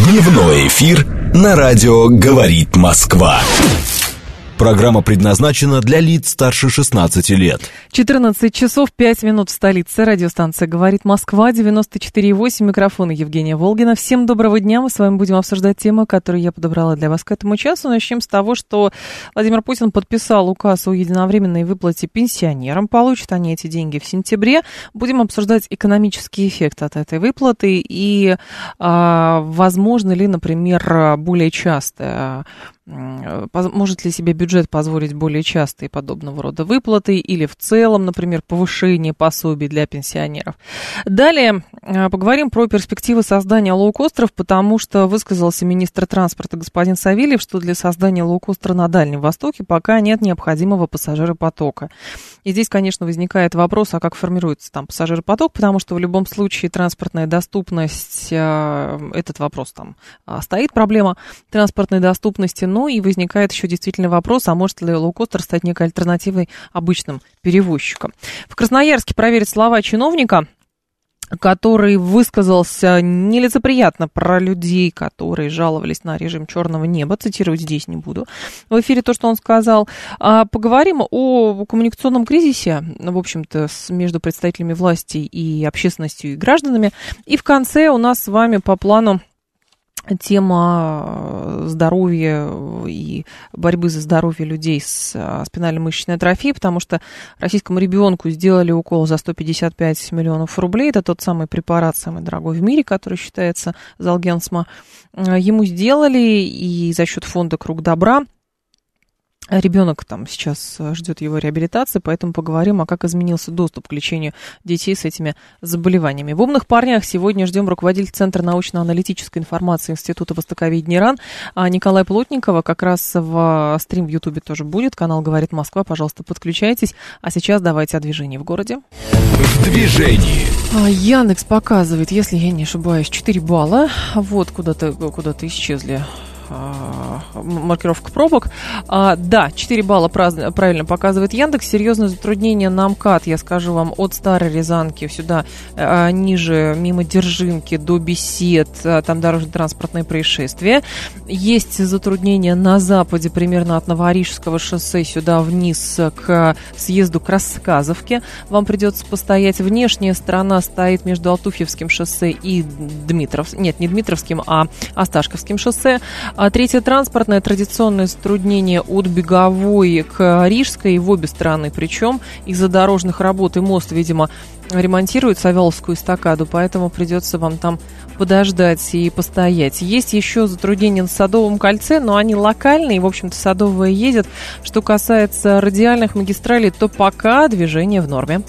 Дневной эфир на радио «Говорит Москва». Программа предназначена для лиц старше 16 лет. 14 часов 5 минут в столице. Радиостанция «Говорит Москва», 94,8. Микрофон Евгения Волгина. Всем доброго дня. Мы с вами будем обсуждать тему, которую я подобрала для вас к этому часу. Начнем с того, что Владимир Путин подписал указ о единовременной выплате пенсионерам. Получат они эти деньги в сентябре. Будем обсуждать экономический эффект от этой выплаты и возможно ли, например, более часто... Может ли себе бюджет позволить более частые подобного рода выплаты или в целом, например, повышение пособий для пенсионеров. Далее поговорим про перспективы создания лоукостеров, потому что высказался министр транспорта господин Савельев, что для создания лоукостера на Дальнем Востоке пока нет необходимого пассажиропотока. И здесь, конечно, возникает вопрос, а как формируется там пассажиропоток, потому что в любом случае транспортная доступность, этот вопрос там стоит, проблема транспортной доступности. Ну и возникает еще действительно вопрос, а может ли лоукостер стать некой альтернативой обычным перевозчикам. В Красноярске проверят слова чиновника, который высказался нелицеприятно про людей, которые жаловались на режим черного неба. Цитировать здесь не буду. В эфире то, что он сказал. Поговорим о коммуникационном кризисе, в общем-то, между представителями власти и общественностью и гражданами. И в конце у нас с вами по плану тема здоровья и борьбы за здоровье людей с спинально-мышечной атрофией, потому что российскому ребенку сделали укол за 155 миллионов рублей. Это тот самый препарат, самый дорогой в мире, который считается Золгенсма. Ему сделали, и за счет фонда «Круг добра» ребенок там сейчас ждет его реабилитации, поэтому поговорим, а как изменился доступ к лечению детей с этими заболеваниями. В «Умных парнях» сегодня ждем руководителя Центра научно-аналитической информации Института востоковедения РАН Николая Плотникова. Как раз в стрим в Ютубе тоже будет. Канал «Говорит Москва». Пожалуйста, подключайтесь. А сейчас давайте о движении в городе. В движении. Яндекс показывает, если я не ошибаюсь, 4 балла. Вот куда-то исчезли. Маркировка пробок. Да, 4 балла правильно показывает Яндекс. Серьезное затруднение на МКАД, я скажу вам, от Старой Рязанки сюда ниже, мимо Держинки до Бесед. Там дорожно-транспортное происшествие. Есть затруднения на западе, примерно от Новорижского шоссе сюда вниз к съезду к Рассказовке. Вам придется постоять. Внешняя сторона стоит между Алтуфьевским шоссе и не Дмитровским, а Осташковским шоссе. Третье транспортное традиционное затруднение от Беговой к Рижской в обе стороны. Причем из-за дорожных работ и мост, видимо, ремонтируют Савеловскую эстакаду, поэтому придется вам там подождать и постоять. Есть еще затруднения на Садовом кольце, но они локальные, в общем-то, Садовая едет. Что касается радиальных магистралей, то пока движение в норме.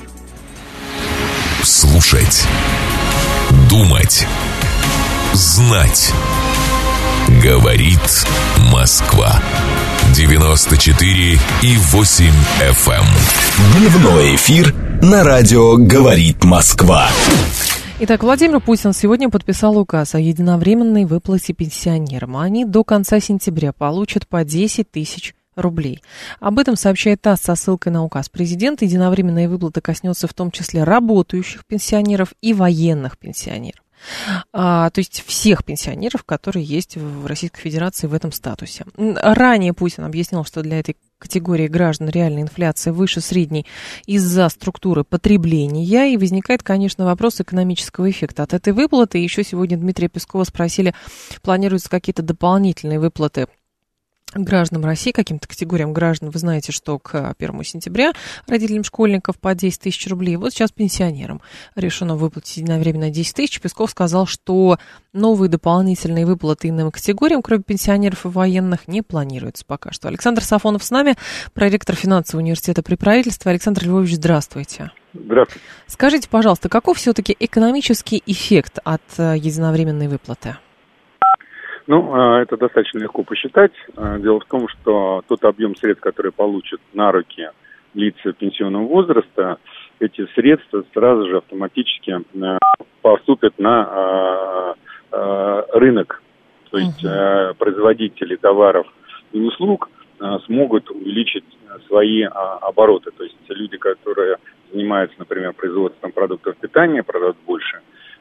Слушать, думать, знать. Говорит Москва. 94,8 FM. Дневной эфир на радио «Говорит Москва». Итак, Владимир Путин сегодня подписал указ о единовременной выплате пенсионерам. Они до конца сентября получат по 10 тысяч рублей. Об этом сообщает ТАСС со ссылкой на указ президента. Единовременная выплата коснется в том числе работающих пенсионеров и военных пенсионеров. То есть всех пенсионеров, которые есть в Российской Федерации в этом статусе. Ранее Путин объяснил, что для этой категории граждан реальная инфляция выше средней из-за структуры потребления. И возникает, конечно, вопрос экономического эффекта от этой выплаты. И еще сегодня Дмитрия Пескова спросили, планируются какие-то дополнительные выплаты гражданам России, каким-то категориям граждан. Вы знаете, что к 1 сентября родителям школьников по 10 тысяч рублей. Вот сейчас пенсионерам решено выплатить единовременно 10 тысяч. Песков сказал, что новые дополнительные выплаты иным категориям, кроме пенсионеров и военных, не планируются пока что. Александр Сафонов с нами, проректор финансового университета при правительстве. Александр Львович, здравствуйте. Здравствуйте. Скажите, пожалуйста, каков все-таки экономический эффект от единовременной выплаты? Это достаточно легко посчитать. Дело в том, что тот объем средств, которые получат на руки лица пенсионного возраста, эти средства сразу же автоматически поступят на рынок. То есть производители товаров и услуг смогут увеличить свои обороты. То есть люди, которые занимаются, например, производством продуктов питания, продают больше,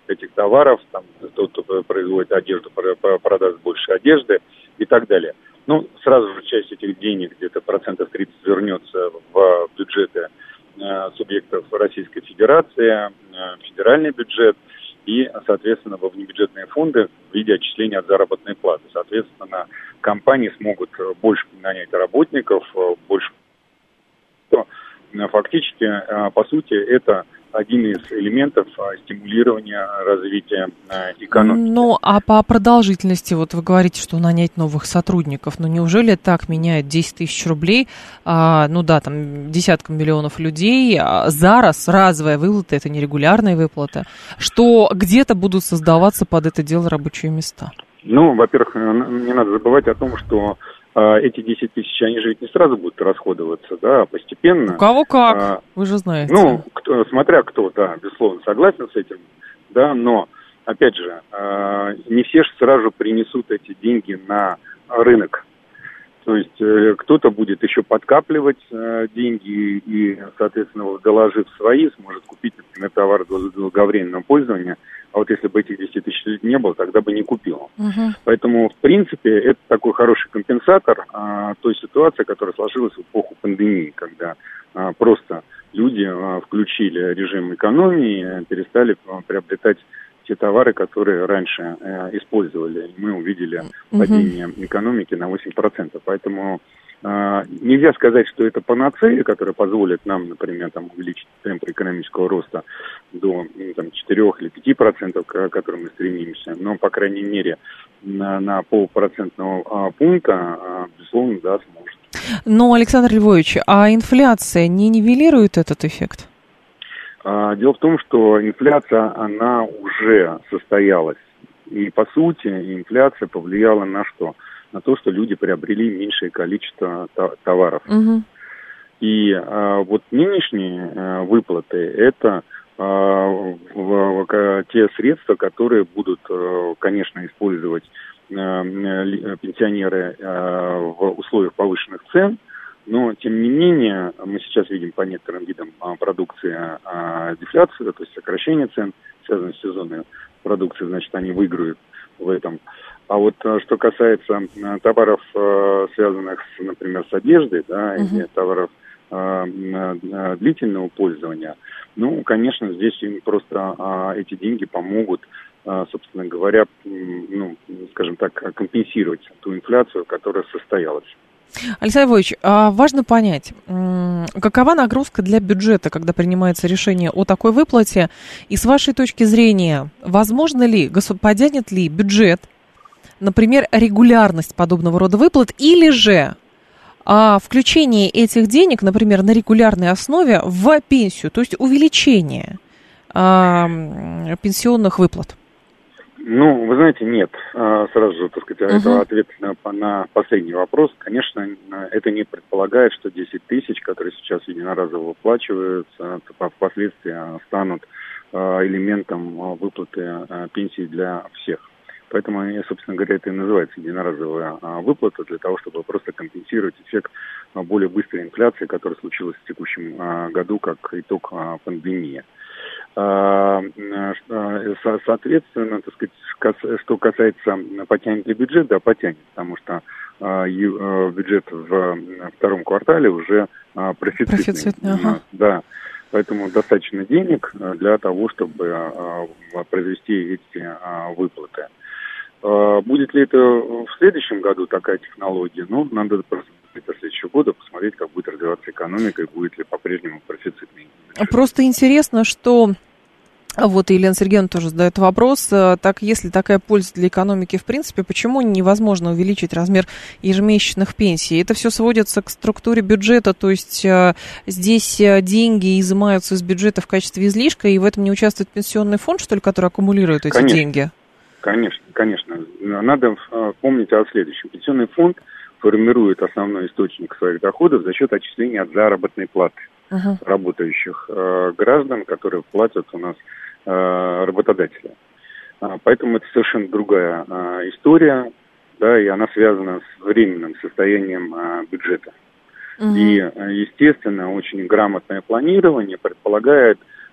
этих товаров, там, тот, кто производит одежду, продаст больше одежды и так далее. Ну, сразу же часть этих денег, где-то 30% вернется в бюджеты субъектов Российской Федерации, федеральный бюджет и, соответственно, во внебюджетные фонды в виде отчисления от заработной платы. Соответственно, компании смогут больше нанять работников, больше. Фактически, по сути, это один из элементов стимулирования развития экономики. Ну, а по продолжительности, вот вы говорите, что нанять новых сотрудников, ну, неужели так меняет 10 тысяч рублей, ну да, там, десяткам миллионов людей, за раз, разовая выплата, это не регулярная выплата, что где-то будут создаваться под это дело рабочие места? Ну, во-первых, не надо забывать о том, что эти 10 тысяч, они же ведь не сразу будут расходоваться, да, а постепенно. У кого как, вы же знаете. Ну, смотря кто, да, безусловно, согласен с этим, да, но, опять же, не все же сразу принесут эти деньги на рынок. То есть кто-то будет еще подкапливать деньги и, соответственно, доложив свои, сможет купить, например, товар долговременного пользования. А вот если бы этих 10 тысяч не было, тогда бы не купил. Поэтому, в принципе, это такой хороший компенсатор той ситуации, которая сложилась в эпоху пандемии, когда просто люди включили режим экономии, перестали приобретать те товары, которые раньше использовали. И мы увидели падение экономики на 8%. Поэтому нельзя сказать, что это панацея, которая позволит нам, например, там, увеличить темп экономического роста до 4 или 5%, к которым мы стремимся. Но, по крайней мере, на полпроцентного пункта, безусловно, да, сможет. Но, Александр Львович, а инфляция не нивелирует этот эффект? Дело в том, что инфляция, она уже состоялась. И, по сути, инфляция повлияла на что? На то, что люди приобрели меньшее количество товаров. И вот нынешние выплаты – это те средства, которые будут, конечно, использовать пенсионеры в условиях повышенных цен. Но, тем не менее, мы сейчас видим по некоторым видам продукции дефляцию, то есть сокращение цен, связанное с сезонной продукцией, значит, они выиграют в этом. А вот что касается товаров, связанных, например, с одеждой, да, или товаров длительного пользования, ну, конечно, здесь им просто эти деньги помогут, собственно говоря, ну, скажем так, компенсировать ту инфляцию, которая состоялась. Александр Львович, важно понять, какова нагрузка для бюджета, когда принимается решение о такой выплате, и с вашей точки зрения, возможно ли, потянет ли бюджет, например, регулярность подобного рода выплат, или же включение этих денег, например, на регулярной основе в пенсию, то есть увеличение пенсионных выплат? Ну, вы знаете, нет. Сразу же, так сказать, это ответ на последний вопрос. Конечно, это не предполагает, что 10 тысяч, которые сейчас единоразово выплачиваются, впоследствии станут элементом выплаты пенсии для всех. Поэтому, собственно говоря, это и называется единоразовая выплата, для того, чтобы просто компенсировать эффект более быстрой инфляции, которая случилась в текущем году как итог пандемии. Соответственно, так сказать, что касается потянет ли бюджет, да, потянет, потому что бюджет в втором квартале уже профицитный. Да. Поэтому достаточно денег для того, чтобы произвести эти выплаты. Будет ли это в следующем году такая технология? Ну, надо просто до следующего года посмотреть, как будет развиваться экономика и будет ли по-прежнему профицитный. Просто интересно, что вот Елена Сергеевна тоже задает вопрос, так если такая польза для экономики в принципе, почему невозможно увеличить размер ежемесячных пенсий? Это все сводится к структуре бюджета, то есть здесь деньги изымаются из бюджета в качестве излишка, и в этом не участвует пенсионный фонд, что ли, который аккумулирует эти деньги? Конечно. Надо помнить о следующем. Пенсионный фонд формирует основной источник своих доходов за счет отчисления от заработной платы работающих граждан, которые платят у нас работодатели. Поэтому это совершенно другая история, да, и она связана с временным состоянием бюджета. И, естественно, очень грамотное планирование предполагает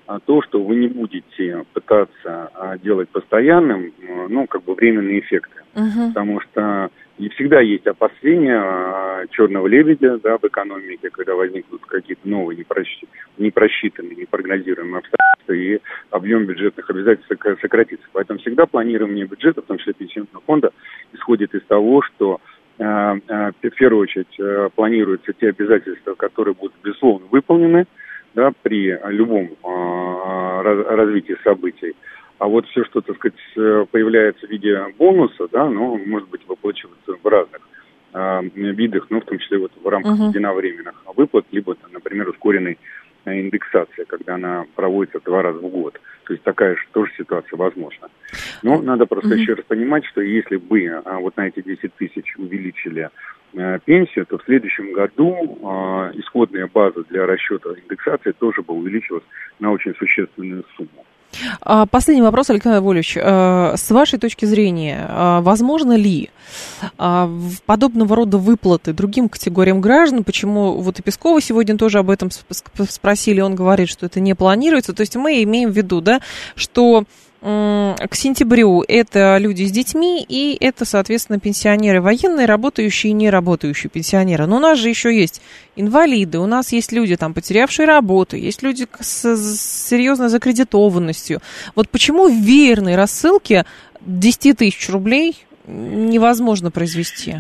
то, что вы не будете пытаться делать постоянным, временные эффекты. Потому что и всегда есть опасения черного лебедя, в экономике, когда возникнут какие-то новые непросчитанные, непрогнозируемые обстоятельства, и объем бюджетных обязательств сократится. Поэтому всегда планирование бюджета, в том числе пенсионного фонда, исходит из того, что в первую очередь планируются те обязательства, которые будут, безусловно, выполнены, при любом развитии событий. А вот все, что, так сказать, появляется в виде бонуса, может быть выплачиваться в разных видах, в том числе в рамках единовременных выплат, либо, например, ускоренной индексации, когда она проводится 2 раза в год. То есть такая же тоже ситуация возможна. Но надо просто еще раз понимать, что если бы на эти 10 тысяч увеличили пенсию, то в следующем году исходная база для расчета индексации тоже бы увеличилась на очень существенную сумму. Последний вопрос, Александр Вольевич. С вашей точки зрения, возможно ли подобного рода выплаты другим категориям граждан? Почему и Пескова сегодня тоже об этом спросили, он говорит, что это не планируется. То есть мы имеем в виду, что к сентябрю это люди с детьми, и это, соответственно, пенсионеры военные, работающие и неработающие пенсионеры. Но у нас же еще есть инвалиды, у нас есть люди, потерявшие работу, есть люди с серьезной закредитованностью. Вот почему в веерной рассылке 10 тысяч рублей невозможно произвести?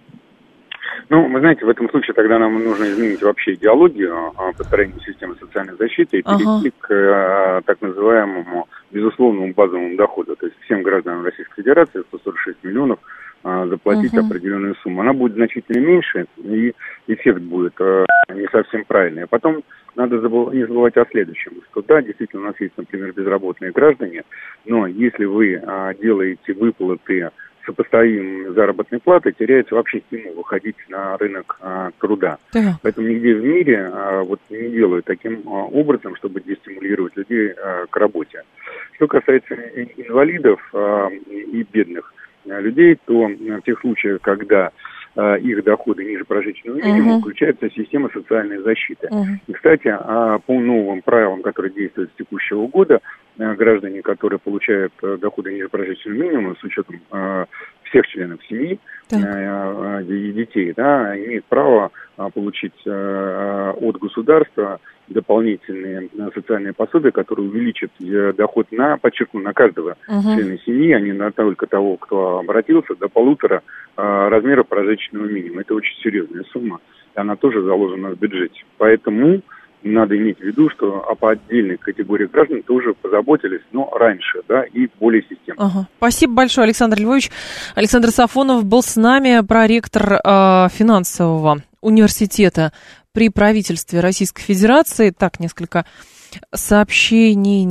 Вы знаете, в этом случае тогда нам нужно изменить вообще идеологию построения системы социальной защиты и перейти к так называемому безусловному базовому доходу. То есть всем гражданам Российской Федерации 146 миллионов заплатить определенную сумму. Она будет значительно меньше, и эффект будет не совсем правильный. А потом надо не забывать о следующем, что действительно у нас есть, например, безработные граждане, но если вы делаете выплаты сопоставимыми заработной платой, теряется вообще стимул выходить на рынок труда. Да. Поэтому нигде в мире не делают таким образом, чтобы дестимулировать людей к работе. Что касается инвалидов и бедных людей, то в тех случаях, когда их доходы ниже прожиточного минимума, включается система социальной защиты. И, кстати, по новым правилам, которые действуют с текущего года, граждане, которые получают доходы ниже прожиточного минимума, с учетом всех членов семьи и детей, имеют право получить от государства дополнительные социальные пособия, которые увеличат доход на каждого члена семьи, а не на только того, кто обратился, до 1,5 размера прожиточного минимума. Это очень серьезная сумма, и она тоже заложена в бюджете. Поэтому надо иметь в виду, что по отдельных категориях граждан тоже позаботились, но раньше, и более системно. Спасибо большое, Александр Львович. Александр Сафонов был с нами, проректор финансового университета при правительстве Российской Федерации. Так, несколько сообщений.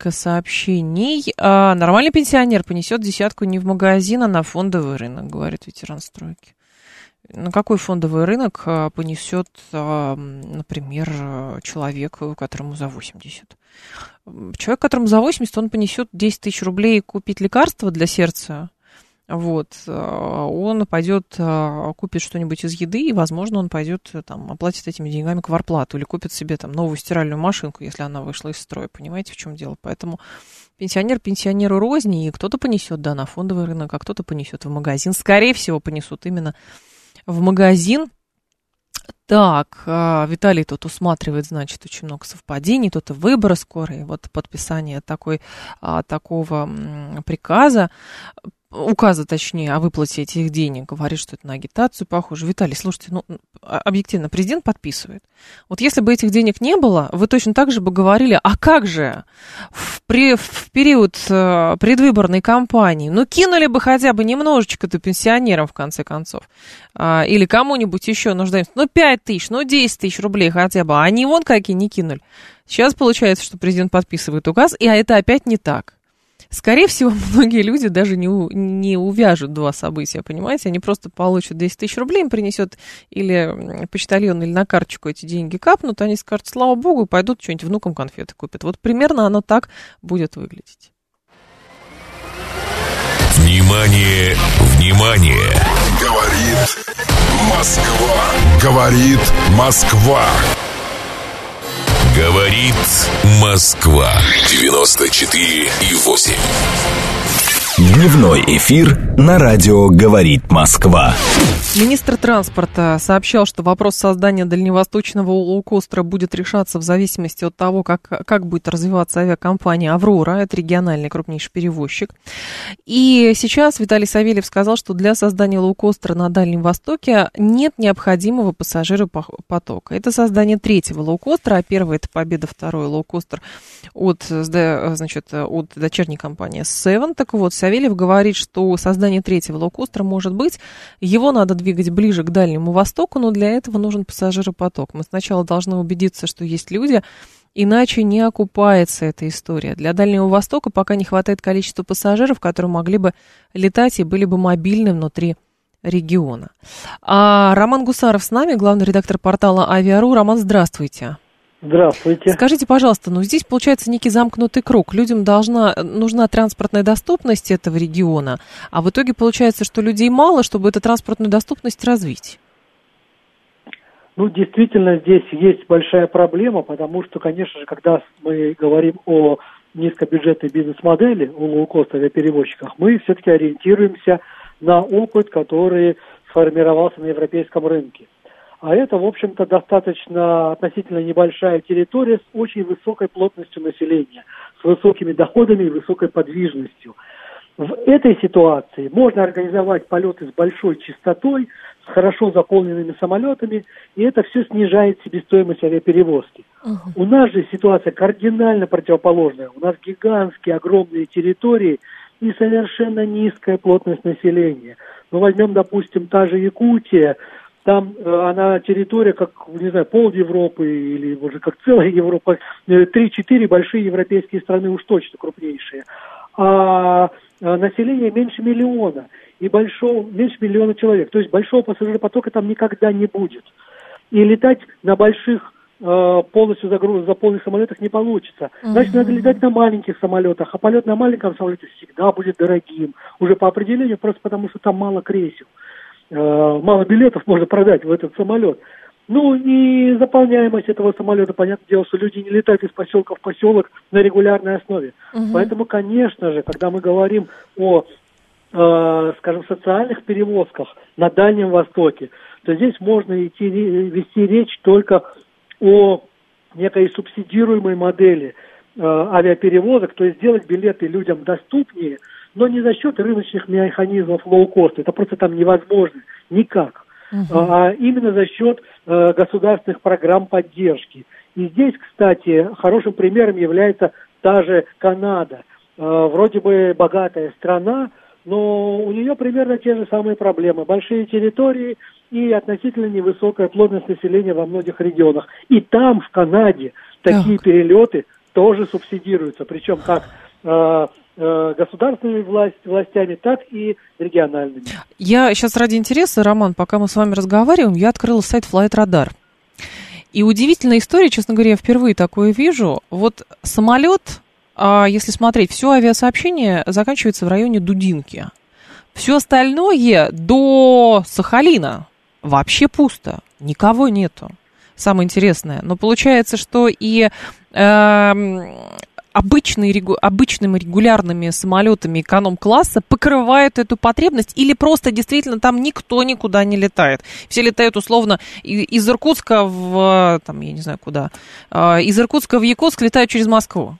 Нормальный пенсионер понесет 10 не в магазин, а на фондовый рынок, говорит ветеран стройки. На какой фондовый рынок понесет, например, человек, которому за 80? Человек, которому за 80, он понесет 10 тысяч рублей купить лекарства для сердца. Он пойдет, купит что-нибудь из еды, и, возможно, он пойдет оплатит этими деньгами квартплату или купит себе новую стиральную машинку, если она вышла из строя. Понимаете, в чем дело? Поэтому пенсионер пенсионеру рознь, и кто-то понесет, на фондовый рынок, а кто-то понесет в магазин. Скорее всего, понесут именно в магазин. Так, Виталий тут усматривает, значит, очень много совпадений, тут и выборы скоро, и подписание такого приказа, указа, точнее, о выплате этих денег, говорит, что это на агитацию похоже. Виталий, слушайте, объективно, президент подписывает. Вот если бы этих денег не было, вы точно так же бы говорили, а как же в период предвыборной кампании, кинули бы хотя бы немножечко-то пенсионерам, в конце концов, или кому-нибудь еще нуждаемся, 5 тысяч, 10 тысяч рублей хотя бы, а они вон какие не кинули. Сейчас получается, что президент подписывает указ, и это опять не так. Скорее всего, многие люди даже не увяжут два события, понимаете? Они просто получат 10 тысяч рублей, им принесет или почтальон, или на карточку эти деньги капнут, они скажут, слава богу, и пойдут что-нибудь внукам конфеты купят. Вот примерно оно так будет выглядеть. Внимание, внимание! Говорит Москва. Говорит Москва 94,8. Дневной эфир на радио «Говорит Москва». Министр транспорта сообщал, что вопрос создания дальневосточного лоукостера будет решаться в зависимости от того, как будет развиваться авиакомпания «Аврора». Это региональный крупнейший перевозчик. И сейчас Виталий Савельев сказал, что для создания лоукостера на Дальнем Востоке нет необходимого пассажиропотока. Это создание третьего лоукостера, а первый — это победа, второй лоукостер от дочерней компании Seven. Так вот, Савельев говорит, что создание третьего лоукостера может быть, его надо двигать ближе к Дальнему Востоку, но для этого нужен пассажиропоток. Мы сначала должны убедиться, что есть люди, иначе не окупается эта история. Для Дальнего Востока пока не хватает количества пассажиров, которые могли бы летать и были бы мобильны внутри региона. А Роман Гусаров с нами, главный редактор портала Авиа.ру. Роман, здравствуйте. Здравствуйте. Скажите, пожалуйста, здесь получается некий замкнутый круг. Людям нужна транспортная доступность этого региона, а в итоге получается, что людей мало, чтобы эту транспортную доступность развить. Действительно, здесь есть большая проблема, потому что, конечно же, когда мы говорим о низкобюджетной бизнес-модели, о лоукост авиаперевозчиках, мы все-таки ориентируемся на опыт, который сформировался на европейском рынке. А это, в общем-то, достаточно относительно небольшая территория с очень высокой плотностью населения, с высокими доходами и высокой подвижностью. В этой ситуации можно организовать полеты с большой частотой, с хорошо заполненными самолетами, и это все снижает себестоимость авиаперевозки. У нас же ситуация кардинально противоположная. У нас гигантские, огромные территории и совершенно низкая плотность населения. Возьмем, допустим, та же Якутия. Там она территория, как, пол Европы или уже как целая Европа, 3-4 большие европейские страны уж точно крупнейшие. А население меньше миллиона, и меньше миллиона человек. То есть большого пассажиропотока там никогда не будет. И летать на больших, полностью заполненных самолетах не получится. Значит, надо летать на маленьких самолетах, а полет на маленьком самолете всегда будет дорогим. Уже по определению, просто потому что там мало кресел. Мало билетов можно продать в этот самолет. И заполняемость этого самолета, понятное дело, что люди не летают из поселка в поселок на регулярной основе. Поэтому, конечно же, когда мы говорим о, социальных перевозках на Дальнем Востоке, то здесь можно вести речь только о некой субсидируемой модели авиаперевозок, то есть сделать билеты людям доступнее, но не за счет рыночных механизмов лоукоста. Это просто там невозможно никак. А именно за счет государственных программ поддержки. И здесь, кстати, хорошим примером является та же Канада. Вроде бы богатая страна, но у нее примерно те же самые проблемы. Большие территории и относительно невысокая плотность населения во многих регионах. И там, в Канаде, такие перелеты тоже субсидируются. Причем как государственными властями, так и региональными. Я сейчас ради интереса, Роман, пока мы с вами разговариваем, я открыла сайт Flightradar. И удивительная история, честно говоря, я впервые такое вижу. Самолет, если смотреть, все авиасообщение заканчивается в районе Дудинки. Все остальное до Сахалина вообще пусто, никого нету. Самое интересное. Но получается, что и обычными регулярными самолетами эконом-класса покрывают эту потребность, или просто действительно там никто никуда не летает. Все летают условно из Иркутска из Иркутска в Якутск летают через Москву.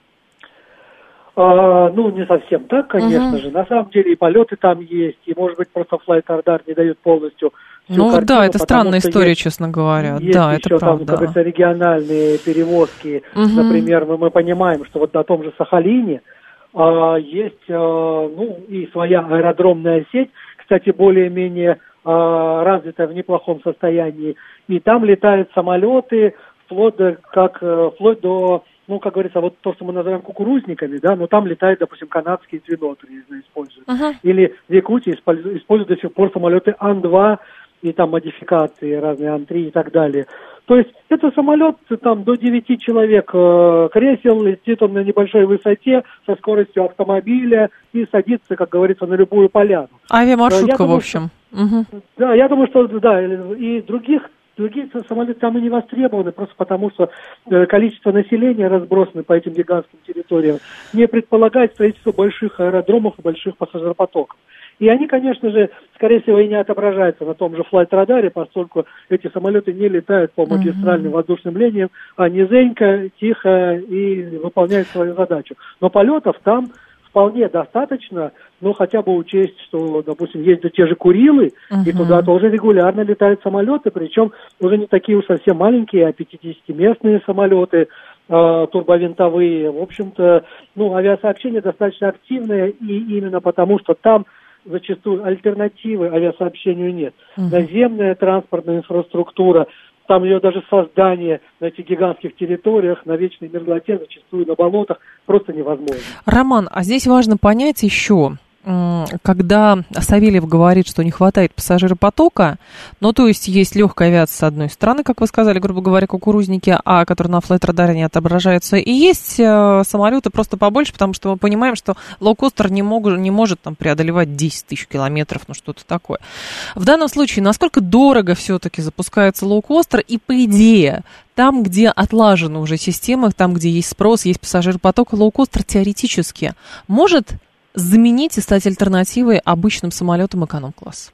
Не совсем так, конечно же. На самом деле и полеты там есть, и, может быть, просто Flightradar не дает полностью картину, это странная история, честно говоря. Есть да, еще это там, правда. как говорится, региональные перевозки. Например, мы понимаем, что на том же Сахалине есть и своя аэродромная сеть, кстати, более-менее развитая в неплохом состоянии. И там летают самолеты вплоть до, как говорится, то, что мы называем кукурузниками, да, но там летают, допустим, канадские двиноты, используют. Или в Якутии используют до сих пор самолеты Ан-2 и там модификации разные Ан-3 и так далее. То есть это самолет там до 9 человек кресел, летит он на небольшой высоте со скоростью автомобиля и садится, как говорится, на любую поляну. Авиамаршрутка, в общем. Да, я думаю, что да, и других другие самолеты там и не востребованы, просто потому что количество населения разбросано по этим гигантским территориям не предполагает строительство больших аэродромов и больших пассажиропотоков. И они, конечно же, скорее всего, и не отображаются на том же флайт-радаре, поскольку эти самолеты не летают по магистральным воздушным линиям, а низенько, тихо и выполняют свою задачу. Но полетов там вполне достаточно, но хотя бы учесть, что, допустим, ездят те же Курилы, и туда тоже регулярно летают самолеты, причем уже не такие уж совсем маленькие, а 50-местные самолеты, турбовинтовые. В общем-то, авиасообщение достаточно активное, и именно потому, что там зачастую альтернативы авиасообщению нет. Наземная транспортная инфраструктура, там ее даже создание на этих гигантских территориях, на вечной мерзлоте, зачастую на болотах, просто невозможно. Роман, а здесь важно понять еще, когда Савельев говорит, что не хватает пассажиропотока, то есть легкая авиация с одной стороны, как вы сказали, грубо говоря, кукурузники, которые на флайт-радаре не отображаются, и есть самолеты просто побольше, потому что мы понимаем, что лоукостер не может там преодолевать 10 тысяч километров, что-то такое. В данном случае, насколько дорого все-таки запускается лоукостер, и по идее, там, где отлажена уже система, там, где есть спрос, есть пассажиропоток, лоукостер теоретически может заменить и стать альтернативой обычным самолетам эконом-класса?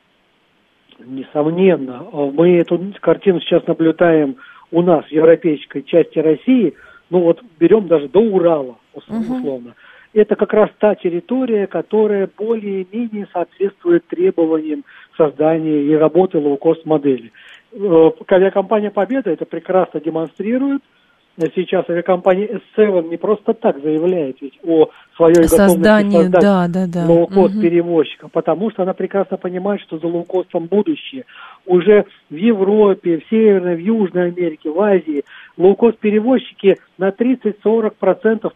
Несомненно. Мы эту картину сейчас наблюдаем у нас в европейской части России. Берем даже до Урала, условно. Это как раз та территория, которая более-менее соответствует требованиям создания и работы лоукост-модели. Авиакомпания «Победа» это прекрасно демонстрирует. Сейчас авиакомпания S7 не просто так заявляет ведь о своей готовности создать лоукост-перевозчика, потому что она прекрасно понимает, что за лоукостом будущее. Уже в Европе, в Северной, в Южной Америке, в Азии лоукост-перевозчики на 30-40%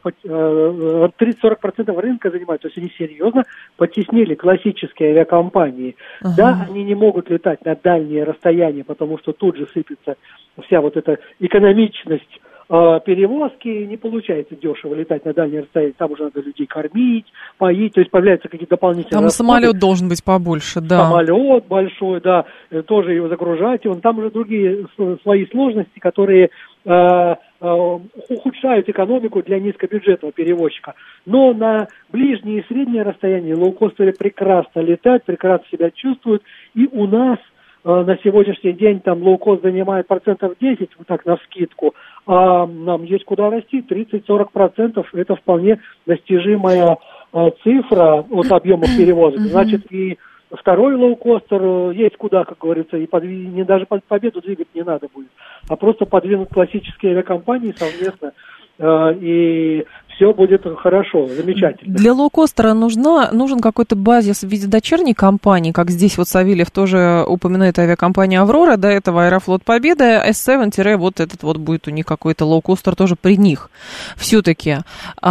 рынка занимают. То есть они серьезно потеснили классические авиакомпании. Да, они не могут летать на дальние расстояния, потому что тут же сыпется вся эта экономичность перевозки, не получается дешево летать на дальние расстояния. Там уже надо людей кормить, поить, то есть появляются какие-то дополнительные расходы. Самолет должен быть побольше, да. Самолет большой, да, тоже его загружать. Там уже другие свои сложности, которые ухудшают экономику для низкобюджетного перевозчика. Но на ближние и средние расстояния лоукостеры прекрасно летают, прекрасно себя чувствуют. И у нас на сегодняшний день там лоукост занимает 10%, навскидку, а нам есть куда расти, 30-40%, это вполне достижимая цифра от объемов перевозок. Значит, и второй лоукостер есть куда, как говорится, и даже под победу двигать не надо будет, а просто подвинуть классические авиакомпании совместно, и все будет хорошо, замечательно. Для лоукостера нужен какой-то базис в виде дочерней компании, как здесь Савельев тоже упоминает авиакомпанию «Аврора», до этого «Аэрофлот Победа», S7- этот будет у них какой-то лоукостер тоже при них. Все-таки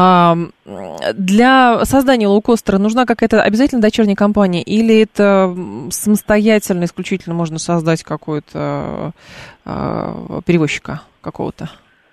для создания лоукостера нужна какая-то обязательно дочерняя компания, или это самостоятельно, исключительно можно создать какого-то перевозчика какого-то?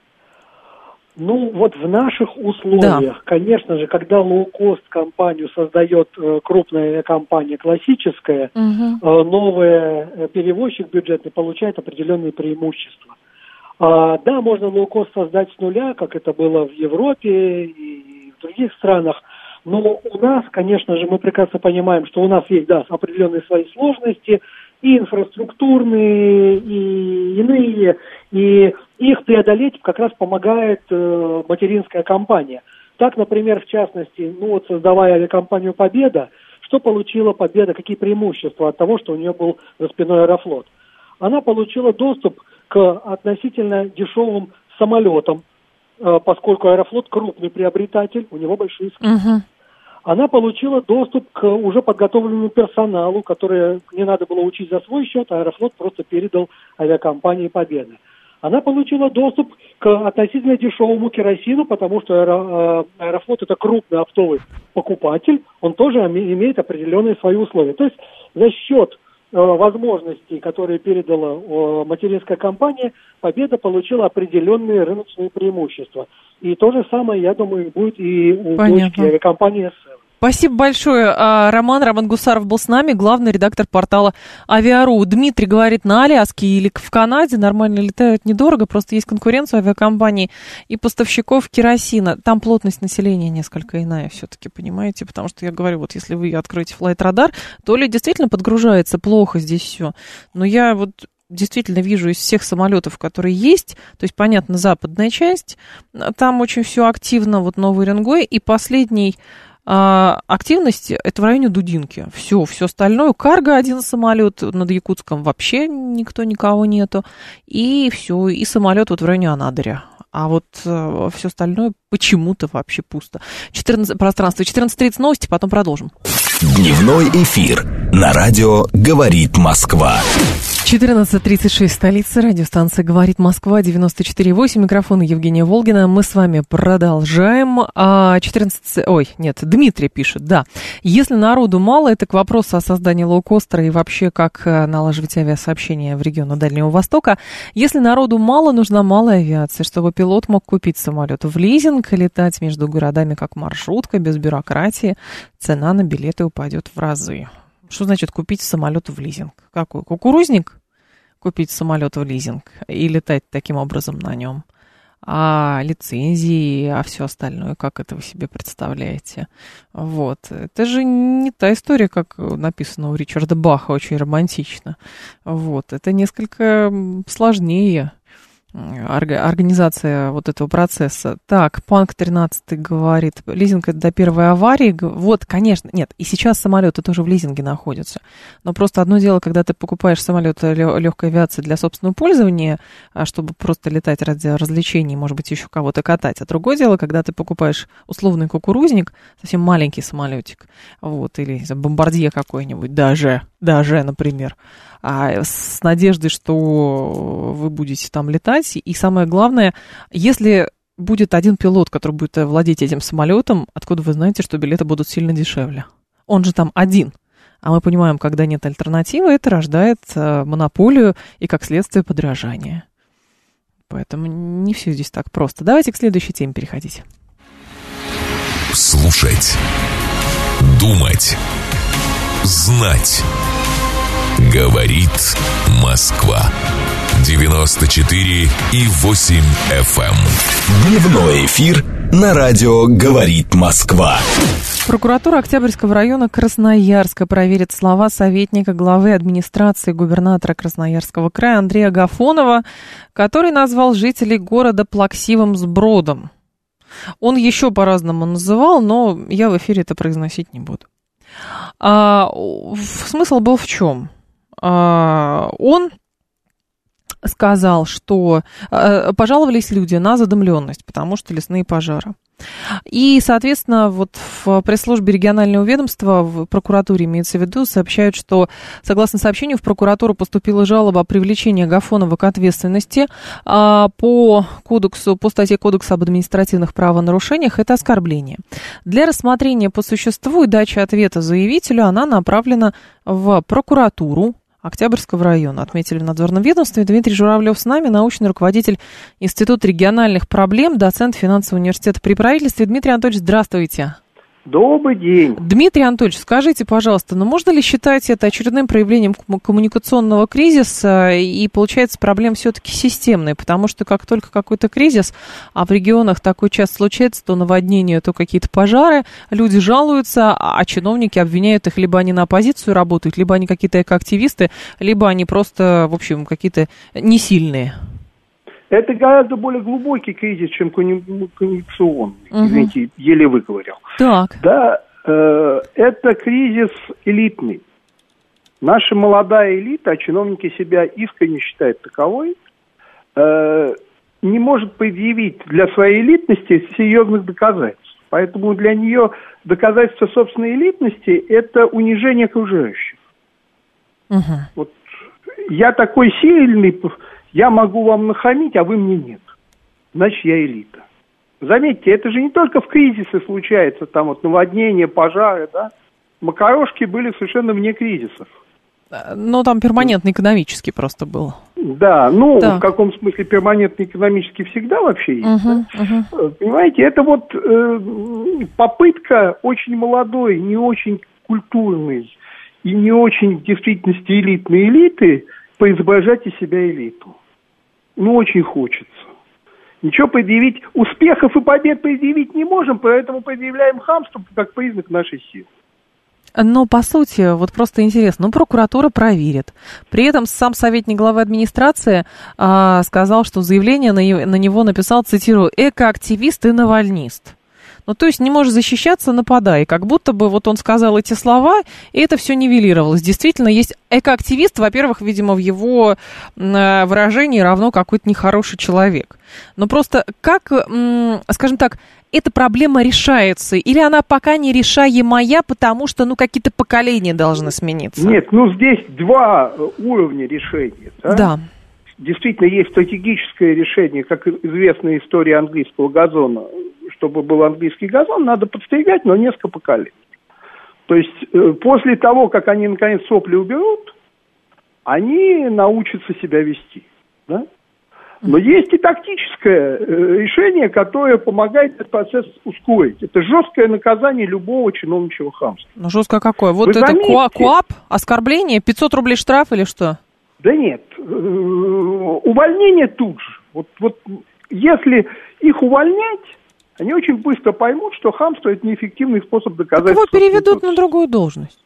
В наших условиях, конечно же, когда лоукост-компанию создает крупная авиакомпания классическая, новый перевозчик бюджетный получает определенные преимущества. Да, можно лоукост создать с нуля, как это было в Европе и в других странах, но у нас, конечно же, мы прекрасно понимаем, что у нас есть, определенные свои сложности, и инфраструктурные, и иные, и их преодолеть как раз помогает материнская компания. Так, например, в частности, создавая авиакомпанию «Победа», что получила «Победа», какие преимущества от того, что у нее был за спиной «Аэрофлот»? Она получила доступ к относительно дешевым самолетам, поскольку «Аэрофлот» крупный приобретатель, у него большие скидки. Она получила доступ к уже подготовленному персоналу, который не надо было учить за свой счет, а «Аэрофлот» просто передал авиакомпании «Победа». Она получила доступ к относительно дешевому керосину, потому что «Аэрофлот» это крупный оптовый покупатель, он тоже имеет определенные свои условия. То есть за счет возможностей, которые передала материнская компания, «Победа» получила определенные рыночные преимущества. И то же самое, я думаю, будет и у дочки авиакомпании S7. Спасибо большое. Роман Гусаров был с нами, главный редактор портала Авиа.ру. Дмитрий говорит, на Аляске или в Канаде нормально летают недорого, просто есть конкуренция авиакомпаний и поставщиков керосина. Там плотность населения несколько иная все-таки, понимаете? Потому что я говорю, вот если вы откроете флайт-радар, то ли действительно подгружается плохо здесь все. Но я вот действительно вижу из всех самолетов, которые есть, то есть, понятно, западная часть, там очень все активно, вот Новый Уренгой, и последний активность это в районе Дудинки. Все остальное. Карго один самолет, над Якутском вообще никого нету. И все, и самолет вот в районе Анадыря. А вот все остальное почему-то вообще пусто. Пространство 14:30 новости, потом продолжим. Дневной эфир на радио «Говорит Москва». 14:36, столица, радиостанция «Говорит Москва», 94,8, микрофон Евгения Волгина. Мы с вами продолжаем. Дмитрий пишет, да. Если народу мало, это к вопросу о создании лоукостера и вообще как налаживать авиасообщение в регионы Дальнего Востока. Если народу мало, нужна малая авиация, чтобы пилот мог купить самолет в лизинг, летать между городами как маршрутка, без бюрократии. Цена на билеты упадет в разы. Что значит купить самолет в лизинг? Какой? Кукурузник? Купить самолет в лизинг и летать таким образом на нем? А лицензии, а все остальное, как это вы себе представляете? Вот. Это же не та история, как написано у Ричарда Баха, очень романтично. Вот. Это несколько сложнее. Организация вот этого процесса. Так, Панк 13 говорит, лизинг это до первой аварии. Вот, конечно, нет, и сейчас самолеты тоже в лизинге находятся. Но просто одно дело, когда ты покупаешь самолет легкой авиации для собственного пользования, чтобы просто летать ради развлечений, может быть, еще кого-то катать. А другое дело, когда ты покупаешь условный кукурузник, совсем маленький самолетик, вот, или бомбардье какой-нибудь, даже, например, с надеждой, что вы будете там летать. И самое главное, если будет один пилот, который будет владеть этим самолетом, откуда вы знаете, что билеты будут сильно дешевле? Он же там один. А мы понимаем, когда нет альтернативы, это рождает монополию и, как следствие, подорожание. Поэтому не все здесь так просто. Давайте к следующей теме переходить. Слушать. Думать. Знать. Говорит Москва. 94,8 FM. Дневной эфир на радио «Говорит Москва». Прокуратура Октябрьского района Красноярска проверит слова советника главы администрации губернатора Красноярского края Андрея Агафонова, который назвал жителей города плаксивым сбродом. Он еще по-разному называл, но я в эфире это произносить не буду. Смысл был в чем? Он сказал, что пожаловались люди на задымленность, потому что лесные пожары. И, соответственно, вот в пресс-службе регионального ведомства, в прокуратуре имеется в виду, сообщают, что, согласно сообщению, в прокуратуру поступила жалоба о привлечении Агафонова к ответственности по статье Кодекса об административных правонарушениях. Это оскорбление. Для рассмотрения по существу и дачи ответа заявителю она направлена в прокуратуру Октябрьского района, отметили в надзорном ведомстве. Дмитрий Журавлев с нами, научный руководитель Института региональных проблем, доцент финансового университета при правительстве. Дмитрий Анатольевич, здравствуйте. Добрый день. Дмитрий Анатольевич, скажите, пожалуйста, можно ли считать это очередным проявлением коммуникационного кризиса, и получается проблема все-таки системная, потому что как только какой-то кризис, а в регионах такой часто случается, то наводнения, то какие-то пожары, люди жалуются, а чиновники обвиняют их, либо они на оппозицию работают, либо они какие-то экоактивисты, либо они просто, в общем, какие-то несильные. Это гораздо более глубокий кризис, чем конъюнкционный. Извините, еле выговорил. Так. Да, это кризис элитный. Наша молодая элита, а чиновники себя искренне считают таковой, не может предъявить для своей элитности серьезных доказательств. Поэтому для нее доказательство собственной элитности – это унижение окружающих. Вот я такой сильный, я могу вам нахамить, а вы мне нет. Значит, я элита. Заметьте, это же не только в кризисы случается, там вот наводнения, пожары, да. Макарошки были совершенно вне кризисов. Ну, там перманентно экономически просто был. Да, в каком смысле перманентно экономически всегда вообще есть. Понимаете, это вот попытка очень молодой, не очень культурной и не очень в действительности элитной элиты поизображать из себя элиту. Очень хочется. Ничего предъявить, успехов и побед предъявить не можем, поэтому предъявляем хамство как признак нашей силы. Но, по сути, вот просто интересно, прокуратура проверит. При этом сам советник главы администрации сказал, что заявление на него написал, цитирую, экоактивист и навальнист. То есть не может защищаться, нападая. Как будто бы вот он сказал эти слова, и это все нивелировалось. Действительно, есть экоактивист, во-первых, видимо, в его выражении равно какой-то нехороший человек. Но просто как, скажем так, эта проблема решается? Или она пока не решаемая, потому что, какие-то поколения должны смениться? Нет, здесь два уровня решения. Да. Действительно, есть стратегическое решение, как известная история английского газона. Чтобы был английский газон, надо подстригать, но несколько поколений. То есть, после того, как они, наконец, сопли уберут, они научатся себя вести. Да? Но есть и тактическое решение, которое помогает этот процесс ускорить. Это жесткое наказание любого чиновничьего хамства. Жесткое какое? Вот это КОАП, оскорбление, 500 рублей штраф или что? Да нет, увольнение тут же. Вот если их увольнять, они очень быстро поймут, что хамство – это неэффективный способ доказать. Так его переведут на другую должность.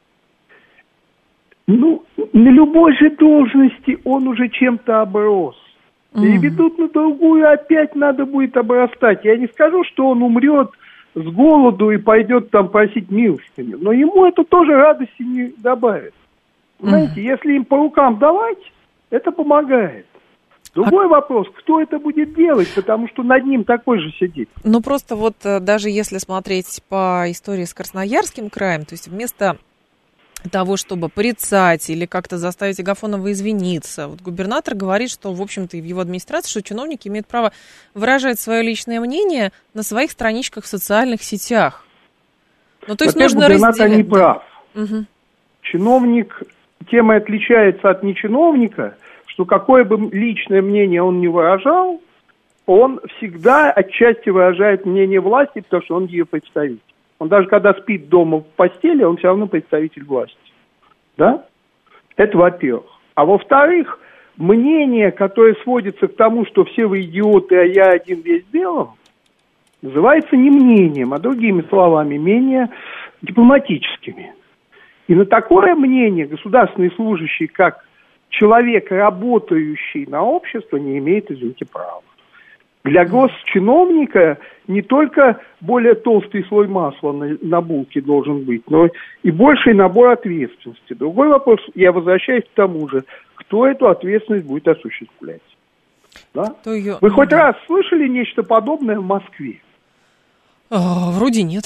На любой же должности он уже чем-то оброс. Переведут на другую, опять надо будет обрастать. Я не скажу, что он умрет с голоду и пойдет там просить милостыню, но ему это тоже радости не добавит. Знаете, если им по рукам давать, это помогает. Другой вопрос, кто это будет делать, потому что над ним такой же сидит. Просто вот даже если смотреть по истории с Красноярским краем, то есть вместо того, чтобы порицать или как-то заставить Агафонова извиниться, вот губернатор говорит, что, в общем-то, и в его администрации, что чиновники имеют право выражать свое личное мнение на своих страничках в социальных сетях. То есть нужно разделять. Губернатор не прав. Чиновник тем и отличается от нечиновника, что какое бы личное мнение он ни выражал, он всегда отчасти выражает мнение власти, потому что он ее представитель. Он даже когда спит дома в постели, он все равно представитель власти. Да? Это во-первых. А во-вторых, мнение, которое сводится к тому, что все вы идиоты, а я один весь в белом, называется не мнением, а другими словами, менее дипломатическими. И на такое мнение государственный служащий, как человек, работающий на общество, не имеет, извините, права. Для госчиновника не только более толстый слой масла на булке должен быть, но и больший набор ответственности. Другой вопрос, я возвращаюсь к тому же, кто эту ответственность будет осуществлять. Да? Вы хоть раз слышали нечто подобное в Москве? Вроде нет.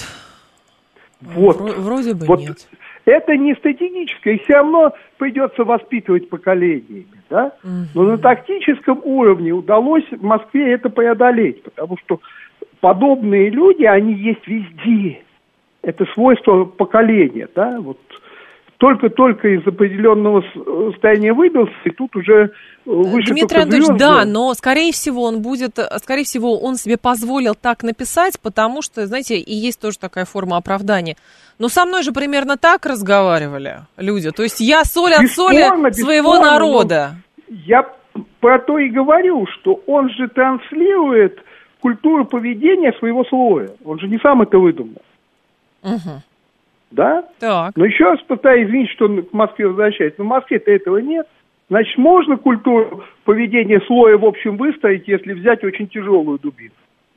Вроде бы нет. Это не стратегическое, и все равно придется воспитывать поколениями, да? Но на тактическом уровне удалось в Москве это преодолеть, потому что подобные люди, они есть везде. Это свойство поколения, да? Вот только-только из определенного состояния выбился, и тут уже выше. Дмитрий Анатольевич, да, но скорее всего он себе позволил так написать, потому что, знаете, и есть тоже такая форма оправдания. Но со мной же примерно так разговаривали люди. То есть я соль от соли своего народа. Я про то и говорю, что он же транслирует культуру поведения своего слоя. Он же не сам это выдумал. Да? Так. Но еще раз пытаюсь, извините, что к Москве возвращаюсь. Но в Москве-то этого нет. Значит, можно культуру поведения слоя в общем выстроить, если взять очень тяжелую дубину.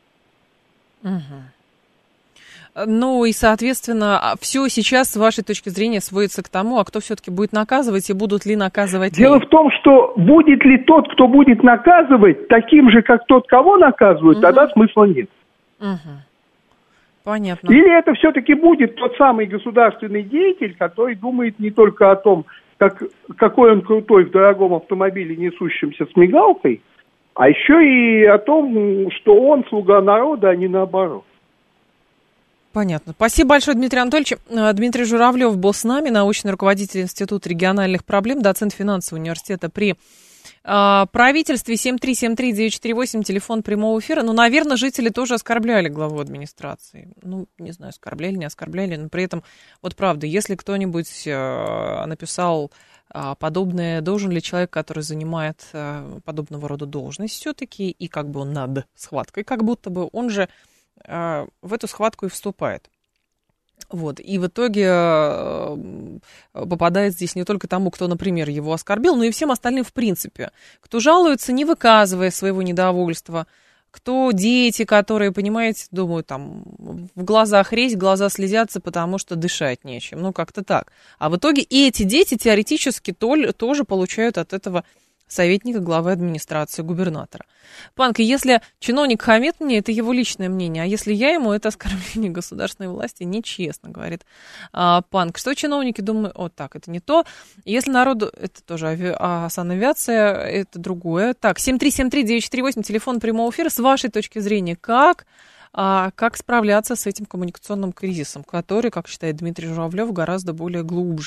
И, соответственно, все сейчас, с вашей точки зрения, сводится к тому, а кто все-таки будет наказывать и будут ли наказывать? Дело в том, что будет ли тот, кто будет наказывать, таким же, как тот, кого наказывают, тогда смысла нет. Понятно. Или это все-таки будет тот самый государственный деятель, который думает не только о том, какой он крутой в дорогом автомобиле, несущемся с мигалкой, а еще и о том, что он слуга народа, а не наоборот. Понятно. Спасибо большое, Дмитрий Анатольевич. Дмитрий Журавлев был с нами, научный руководитель Института региональных проблем, доцент финансового университета при Правительстве 7373948, телефон прямого эфира. Ну, наверное, жители тоже оскорбляли главу администрации. Ну, не знаю, оскорбляли, не оскорбляли, но при этом, вот правда, если кто-нибудь написал подобное, должен ли человек, который занимает подобного рода должность все-таки, и как бы он над схваткой, как будто бы он же в эту схватку и вступает. Вот, и в итоге попадает здесь не только тому, кто, например, его оскорбил, но и всем остальным в принципе, кто жалуется, не выказывая своего недовольства, кто дети, которые, понимаете, думают, там, в глазах резь, глаза слезятся, потому что дышать нечем, ну, как-то так. А в итоге и эти дети теоретически тоже получают от этого советника главы администрации, губернатора. Панк, если чиновник хамит мне, это его личное мнение, а если я ему, это оскорбление государственной власти, нечестно, говорит Панк. Что чиновники думают? Вот так, это не то. Если народу, это тоже санавиация, это другое. Так, 7373948, телефон прямого эфира. С вашей точки зрения, как справляться с этим коммуникационным кризисом, который, как считает Дмитрий Журавлев, гораздо более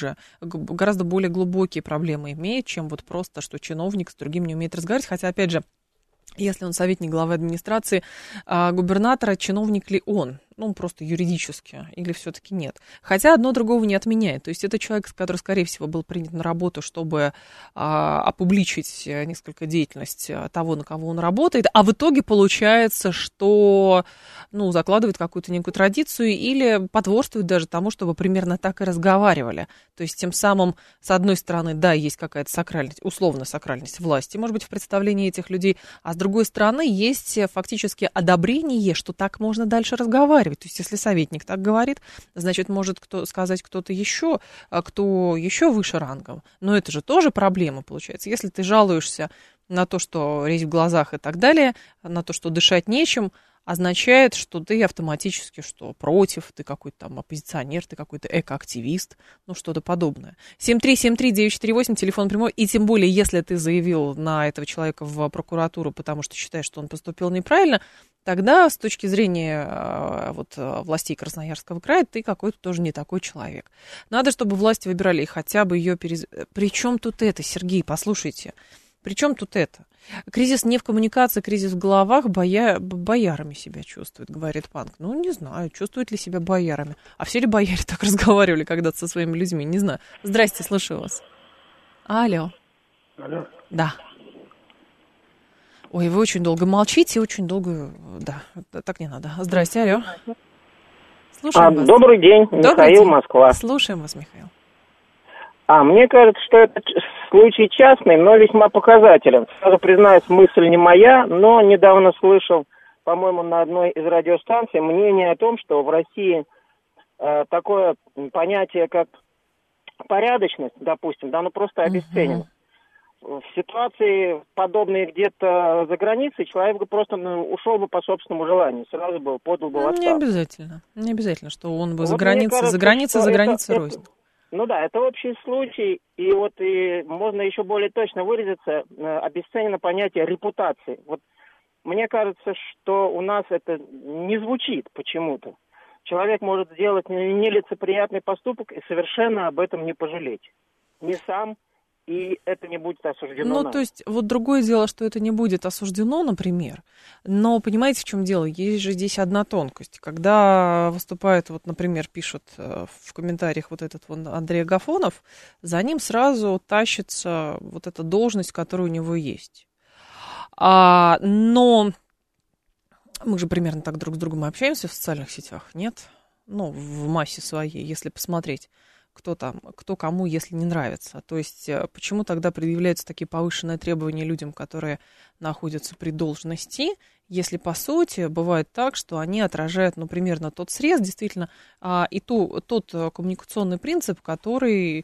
глубокие проблемы имеет, чем вот просто, что чиновник с другим не умеет разговаривать. Хотя, опять же, если он советник главы администрации губернатора, чиновник ли он? Ну, просто юридически, или все-таки нет. Хотя одно другого не отменяет. То есть это человек, который, скорее всего, был принят на работу, чтобы опубличить несколько деятельность того, на кого он работает, а в итоге получается, что закладывает какую-то некую традицию или потворствует даже тому, чтобы примерно так и разговаривали. То есть тем самым, с одной стороны, да, есть какая-то сакральность, условно сакральность власти, может быть, в представлении этих людей, а с другой стороны, есть фактически одобрение, что так можно дальше разговаривать. То есть, если советник так говорит, значит, может сказать кто-то еще, кто еще выше рангом. Но это же тоже проблема, получается. Если ты жалуешься на то, что резь в глазах и так далее, на то, что дышать нечем, означает, что ты автоматически против, ты какой-то там оппозиционер, ты какой-то экоактивист, что-то подобное. 7373948, телефон прямой, и тем более, если ты заявил на этого человека в прокуратуру, потому что считаешь, что он поступил неправильно, тогда с точки зрения властей Красноярского края ты какой-то тоже не такой человек. Надо, чтобы власти выбирали и хотя бы ее При чем тут это, Сергей, послушайте? При чем тут это? Кризис не в коммуникации, кризис в головах, боярами себя чувствует, говорит Панк. Не знаю, чувствуют ли себя боярами. А все ли бояре так разговаривали когда-то со своими людьми? Не знаю. Здрасте, слушаю вас. Алло. Алло. Да. Ой, вы очень долго молчите, очень долго... Да, так не надо. Здрасте, алло. Слушаем вас. Добрый день, Михаил, Москва. Слушаем вас, Михаил. Мне кажется, что этот случай частный, но весьма показателен. Сразу признаюсь, мысль не моя, но недавно слышал, по-моему, на одной из радиостанций мнение о том, что в России такое понятие, как порядочность, допустим, просто обесценено. В ситуации, подобной где-то за границей, человек бы просто ушел бы по собственному желанию, сразу бы подал бы в отставку. Не обязательно, что он бы за границей рознь. Это общий случай, и можно еще более точно выразиться, обесценено понятие репутации. Мне кажется, что у нас это не звучит почему-то. Человек может сделать нелицеприятный поступок и совершенно об этом не пожалеть. Не сам, и это не будет осуждено. То есть, другое дело, что это не будет осуждено, например. Но понимаете, в чем дело? Есть же здесь одна тонкость. Когда выступает, например, пишет в комментариях этот Андрей Агафонов, за ним сразу тащится эта должность, которая у него есть. Но мы же примерно так друг с другом общаемся в социальных сетях, нет? В массе своей, если посмотреть, кто кому, если не нравится. То есть, почему тогда предъявляются такие повышенные требования людям, которые находятся при должности, если, по сути, бывает так, что они отражают, примерно тот срез, действительно, и тот коммуникационный принцип, который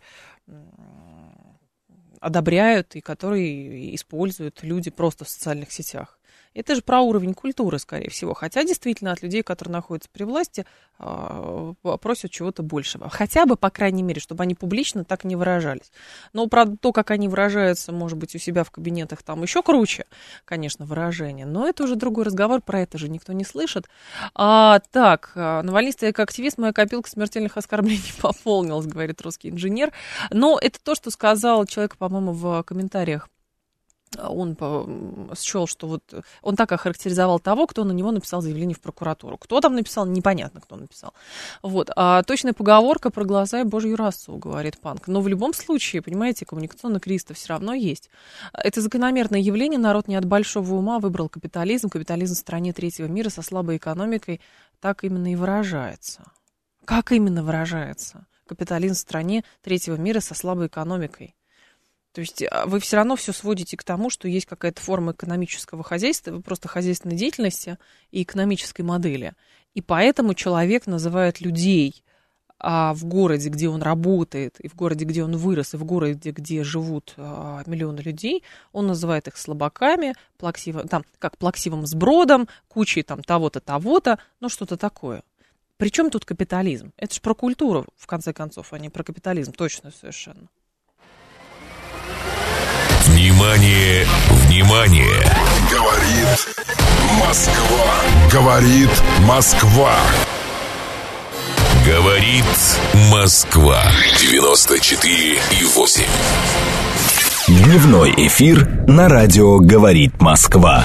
одобряют и который используют люди просто в социальных сетях. Это же про уровень культуры, скорее всего. Хотя, действительно, от людей, которые находятся при власти, просят чего-то большего. Хотя бы, по крайней мере, чтобы они публично так не выражались. Но, правда, то, как они выражаются, может быть, у себя в кабинетах, там еще круче, конечно, выражение. Но это уже другой разговор, про это же никто не слышит. Навальнистый экоактивист, моя копилка смертельных оскорблений пополнилась, говорит русский инженер. Но это то, что сказал человек, по-моему, в комментариях он счел, что вот он так охарактеризовал того, кто на него написал заявление в прокуратуру. Кто там написал, непонятно, кто написал. Вот. А точная поговорка про глаза и божью расу, говорит Панк. Но в любом случае, понимаете, коммуникационный кризис-то все равно есть. Это закономерное явление. Народ не от большого ума выбрал капитализм. Капитализм в стране третьего мира со слабой экономикой так именно и выражается. Как именно выражается капитализм в стране третьего мира со слабой экономикой? То есть вы все равно все сводите к тому, что есть какая-то форма экономического хозяйства, просто хозяйственной деятельности и экономической модели. И поэтому человек называет людей в городе, где он работает, и в городе, где он вырос, и в городе, где живут миллионы людей, он называет их слабаками, как плаксивым сбродом, кучей того-то, того-то, ну что-то такое. Причем тут капитализм? Это же про культуру, в конце концов, а не про капитализм, точно совершенно. Внимание, внимание! Говорит Москва. Говорит Москва. Говорит Москва. 94,8. Дневной эфир на радио «Говорит Москва».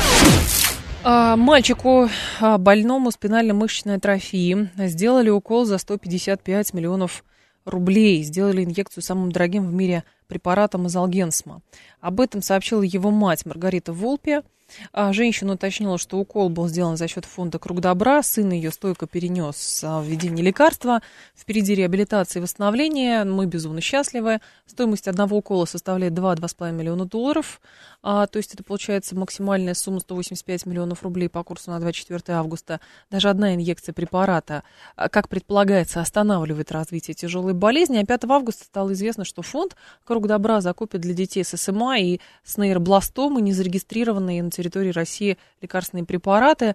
Мальчику, больному спинально-мышечной атрофии, сделали укол за 155 миллионов рублей. Сделали инъекцию самым дорогим в мире препаратом Изолгенсма. Об этом сообщила его мать Маргарита Волпе. Женщина уточнила, что укол был сделан за счет фонда «Круг добра». Сын ее стойко перенес введение лекарства. Впереди реабилитация и восстановление. Мы безумно счастливы. Стоимость одного укола составляет 2-2,5 миллиона долларов. То есть это получается максимальная сумма 185 миллионов рублей по курсу на 24 августа. Даже одна инъекция препарата, как предполагается, останавливает развитие тяжелой болезни. А 5 августа стало известно, что фонд «Круг добра» закупит для детей с СМА и с нейробластомой незарегистрированные на территории России лекарственные препараты.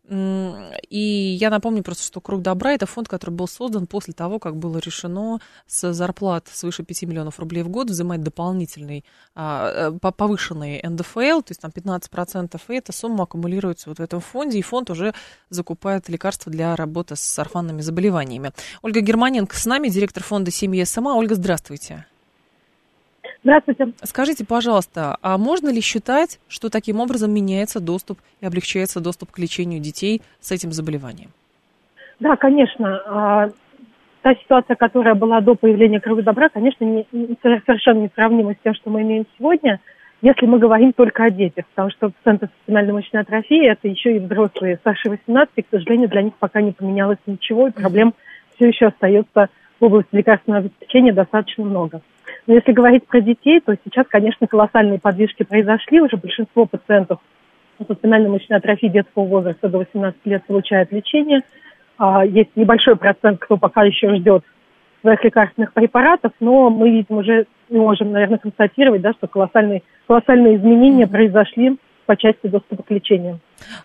И я напомню просто, что «Круг добра» — это фонд, который был создан после того, как было решено с зарплат свыше 5 миллионов рублей в год взимать дополнительный, повышенный НДФЛ, то есть там 15%, и эта сумма аккумулируется вот в этом фонде, и фонд уже закупает лекарства для работы с орфанными заболеваниями. Ольга Германенко с нами, директор фонда «Семьи СМА». Ольга, здравствуйте. Здравствуйте. Скажите, пожалуйста, а можно ли считать, что таким образом меняется доступ и облегчается доступ к лечению детей с этим заболеванием? Да, конечно. Та ситуация, которая была до появления «Круга добра», конечно, совершенно несравнима с тем, что мы имеем сегодня, если мы говорим только о детях, потому что пациенты с спинально-мышечной атрофией – это еще и взрослые, старше 18, и, к сожалению, для них пока не поменялось ничего, и проблем все еще остается в области лекарственного обеспечения достаточно много. Но если говорить про детей, то сейчас, конечно, колоссальные подвижки произошли. Уже большинство пациентов со спинально-мышечной атрофией детского возраста до 18 лет получает лечение. Есть небольшой процент, кто пока еще ждет своих лекарственных препаратов, но мы, видим, уже можем, наверное, констатировать, да, что колоссальные изменения произошли по части доступа к лечению.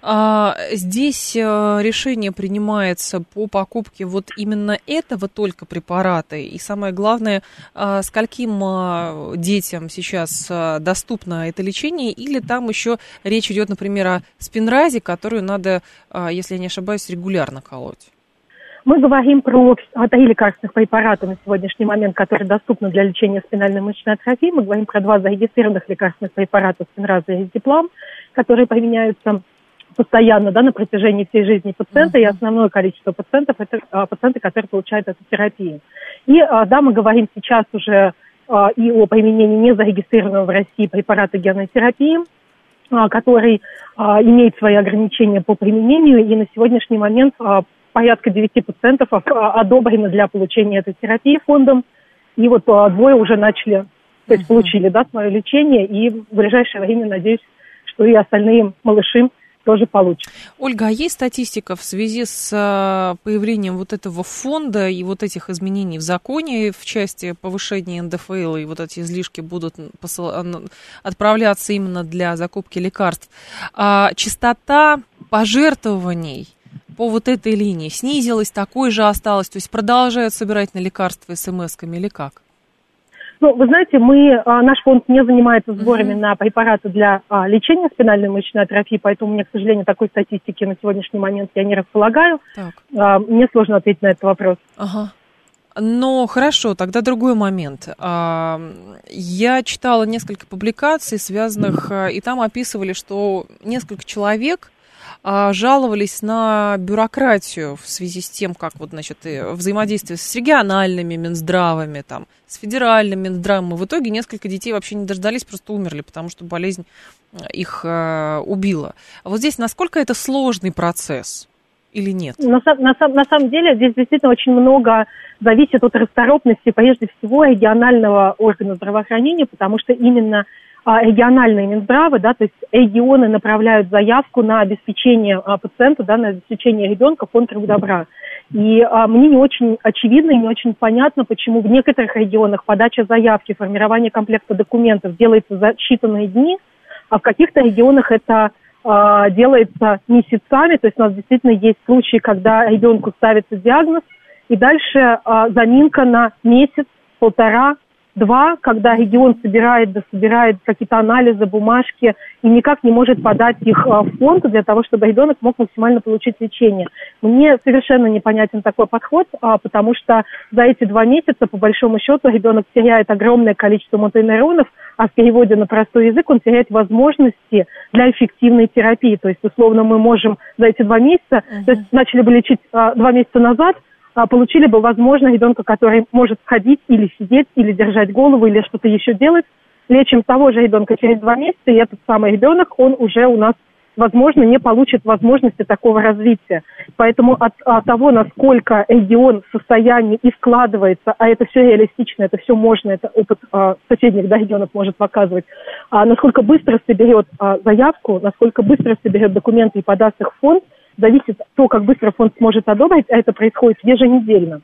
Здесь решение принимается по покупке вот именно этого только препарата. И самое главное, скольким детям сейчас доступно это лечение, или там еще речь идет, например, о спинразе, которую надо, если я не ошибаюсь, регулярно колоть. Мы говорим про 3 лекарственных препарата на сегодняшний момент, которые доступны для лечения спинальной мышечной атрофии. Мы говорим про 2 зарегистрированных лекарственных препарата спинраза и Резиплам, которые применяются постоянно, да, на протяжении всей жизни пациента, и основное количество пациентов – это пациенты, которые получают эту терапию. И, да, мы говорим сейчас уже и о применении незарегистрированного в России препарата генной терапии, который имеет свои ограничения по применению, и на сегодняшний момент порядка 9 пациентов одобрены для получения этой терапии фондом, и вот 2 уже начали, то есть получили, да, свое лечение, и в ближайшее время, надеюсь, что и остальные малыши тоже получат. Ольга, а есть статистика в связи с появлением вот этого фонда и вот этих изменений в законе в части повышения НДФЛ, и вот эти излишки будут отправляться именно для закупки лекарств? Частота пожертвований по вот этой линии снизилась, такой же осталась, то есть продолжают собирать на лекарства смс-ками или как? Ну, вы знаете, наш фонд не занимается сборами на препараты для лечения спинальной мышечной атрофии, поэтому мне, к сожалению, такой статистики на сегодняшний момент я не располагаю. Мне сложно ответить на этот вопрос. Ага. Но хорошо, тогда другой момент. Я читала несколько публикаций, связанных, и там описывали, что несколько человек жаловались на бюрократию в связи с тем, как вот, значит, взаимодействие с региональными Минздравами, там, с федеральным Минздравом, и в итоге несколько детей вообще не дождались, просто умерли, потому что болезнь их убила. А вот здесь насколько это сложный процесс или нет? На самом деле здесь действительно очень много зависит от расторопности, прежде всего, регионального органа здравоохранения, потому что именно региональные Минздравы, да, то есть регионы направляют заявку на обеспечение пациента, да, на обеспечение ребенка в фонд Трудобра. И мне не очень очевидно и не очень понятно, почему в некоторых регионах подача заявки, формирование комплекта документов делается за считанные дни, а в каких-то регионах это делается месяцами. То есть у нас действительно есть случаи, когда ребенку ставится диагноз, и дальше заминка на месяц, полтора, два, когда регион собирает какие-то анализы, бумажки и никак не может подать их в фонд для того, чтобы ребенок мог максимально получить лечение. Мне совершенно непонятен такой подход, потому что за эти 2 месяца, по большому счету, ребенок теряет огромное количество мотонейронов, а в переводе на простой язык он теряет возможности для эффективной терапии. То есть, условно, мы можем за эти 2 месяца, то есть начали бы лечить 2 месяца назад, получили бы, возможно, ребенка, который может ходить или сидеть, или держать голову, или что-то еще делать. Лечим того же ребенка через 2 месяца, и этот самый ребенок, он уже у нас, возможно, не получит возможности такого развития. Поэтому от того, насколько регион в состоянии и вкладывается, а это все реалистично, это все можно, это опыт соседних регионов может показывать, насколько быстро соберет заявку, насколько быстро соберет документы и подаст их в фонд, зависит то, как быстро фонд сможет одобрить, а это происходит еженедельно.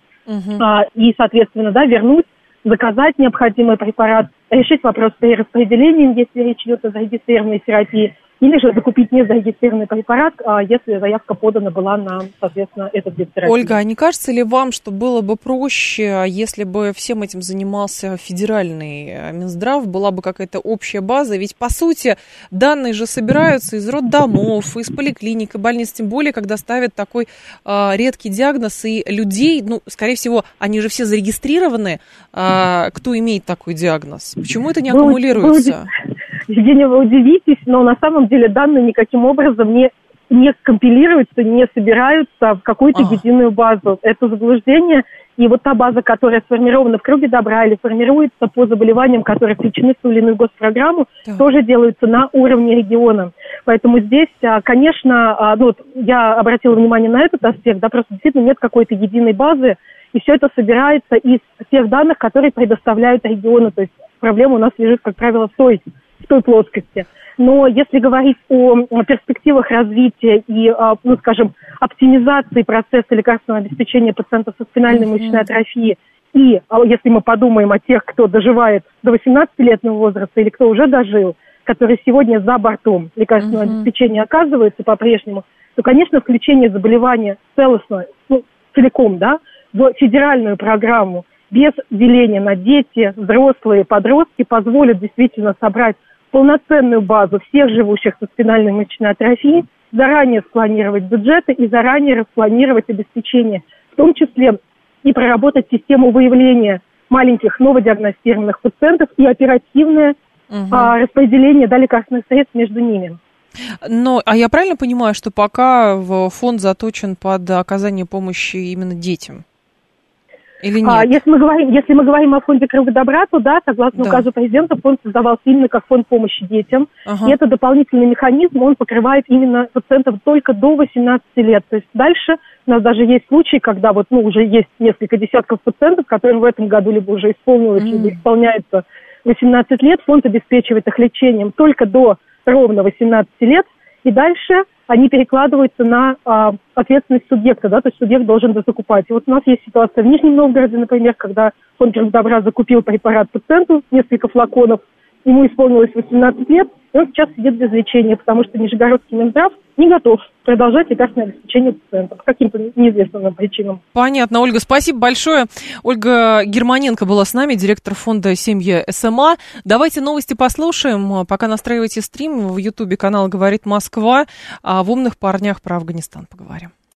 И, соответственно, да, вернуть, заказать необходимый препарат, решить вопрос с перераспределением, если речь идет о зарегистрированной терапии, или же закупить незарегистрированный препарат, если заявка подана была на, соответственно, этот вид терапии. Ольга, а не кажется ли вам, что было бы проще, если бы всем этим занимался федеральный Минздрав, была бы какая-то общая база? Ведь, по сути, данные же собираются из роддомов, из поликлиник и больниц, тем более, когда ставят такой редкий диагноз, и людей, ну, скорее всего, они же все зарегистрированы, кто имеет такой диагноз. Почему это не аккумулируется? Евгения, вы удивитесь, но на самом деле данные никаким образом не компилируются, не собираются в какую-то единую базу. Это заблуждение. И вот та база, которая сформирована в круге добра или формируется по заболеваниям, которые включены в ту или иную госпрограмму, тоже делаются на уровне региона. Поэтому здесь, конечно, я обратила внимание на этот аспект, да, просто действительно нет какой-то единой базы, и все это собирается из тех данных, которые предоставляют регионы. То есть проблема у нас лежит, как правило, в той плоскости. Но если говорить о перспективах развития и, оптимизации процесса лекарственного обеспечения пациентов со спинальной мышечной атрофией, и если мы подумаем о тех, кто доживает до 18-летнего возраста или кто уже дожил, которые сегодня за бортом лекарственного обеспечения оказываются по-прежнему, то, конечно, включение заболевания целостно, целиком, да, в федеральную программу без деления на дети, взрослые, подростки позволит действительно собрать полноценную базу всех живущих со спинальной мышечной атрофией, заранее спланировать бюджеты и заранее распланировать обеспечение, в том числе и проработать систему выявления маленьких новодиагностированных пациентов и оперативное распределение лекарственных средств между ними. А я правильно понимаю, что пока фонд заточен под оказание помощи именно детям? Или нет? Если мы говорим о фонде Круга добра, то да, согласно указу президента, фонд создавался именно как фонд помощи детям. И это дополнительный механизм, он покрывает именно пациентов только до 18 лет. То есть дальше у нас даже есть случаи, когда уже есть несколько десятков пациентов, которым в этом году либо уже исполнилось, либо исполняется 18 лет. Фонд обеспечивает их лечением только до ровно 18 лет. И дальше они перекладываются на ответственность субъекта, да, то есть субъект должен дозакупать. И вот у нас есть ситуация в Нижнем Новгороде, например, когда фонд добра закупил препарат пациенту, несколько флаконов, ему исполнилось 18 лет, и он сейчас сидит без лечения, потому что Нижегородский Минздрав не готов продолжать лекарственное обеспечение пациентов по каким-то неизвестным причинам. Понятно, Ольга, спасибо большое. Ольга Германенко была с нами, директор фонда «Семьи СМА». Давайте новости послушаем. Пока настраивайте стрим, в Ютубе канал «Говорит Москва», а в «Умных парнях» про Афганистан поговорим.